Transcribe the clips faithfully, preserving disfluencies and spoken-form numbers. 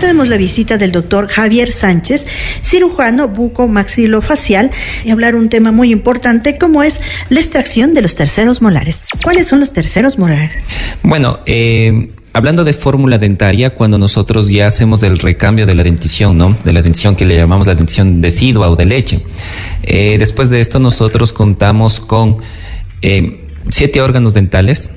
tenemos la visita del doctor Javier Sánchez, cirujano bucomaxilofacial, y hablar un tema muy importante como es la extracción de los terceros molares. ¿Cuáles son los terceros molares? Bueno, eh... hablando de fórmula dentaria, cuando nosotros ya hacemos el recambio de la dentición, ¿no? De la dentición que le llamamos la dentición decidua o de leche. Eh, después de esto nosotros contamos con eh, siete órganos dentales.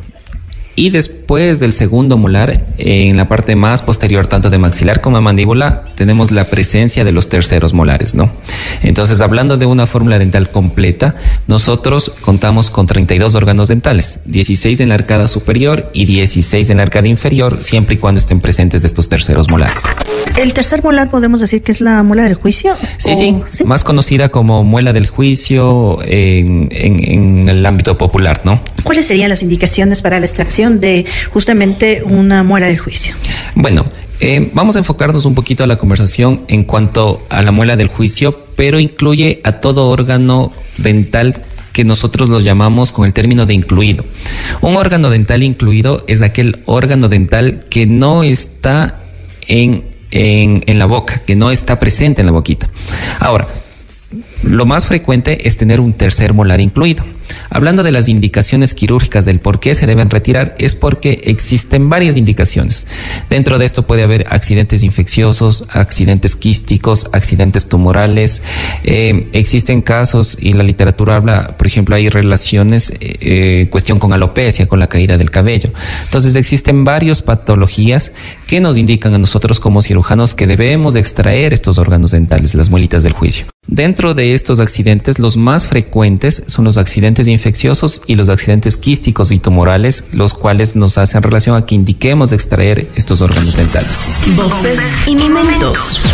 Y después del segundo molar, en la parte más posterior, tanto de maxilar como de mandíbula, tenemos la presencia de los terceros molares, ¿no? Entonces, hablando de una fórmula dental completa, nosotros contamos con treinta y dos órganos dentales, dieciséis en la arcada superior y dieciséis en la arcada inferior, siempre y cuando estén presentes estos terceros molares. ¿El tercer molar podemos decir que es la muela del juicio? Sí, sí, sí, más conocida como muela del juicio en, en, en el ámbito popular, ¿no? ¿Cuáles serían las indicaciones para la extracción de justamente una muela del juicio? Bueno, eh, vamos a enfocarnos un poquito a la conversación en cuanto a la muela del juicio, pero incluye a todo órgano dental que nosotros lo llamamos con el término de incluido. Un órgano dental incluido es aquel órgano dental que no está en, en, en la boca, que no está presente en la boquita. Ahora, lo más frecuente es tener un tercer molar incluido. Hablando de las indicaciones quirúrgicas del por qué se deben retirar, es porque existen varias indicaciones. Dentro de esto puede haber accidentes infecciosos, accidentes quísticos, accidentes tumorales. Eh, existen casos, y la literatura habla, por ejemplo, hay relaciones, eh, cuestión con alopecia, con la caída del cabello. Entonces existen varias patologías que nos indican a nosotros como cirujanos que debemos extraer estos órganos dentales, las muelitas del juicio. Dentro de estos accidentes, los más frecuentes son los accidentes infecciosos y los accidentes quísticos y tumorales, los cuales nos hacen relación a que indiquemos extraer estos órganos dentales. Voces y momentos.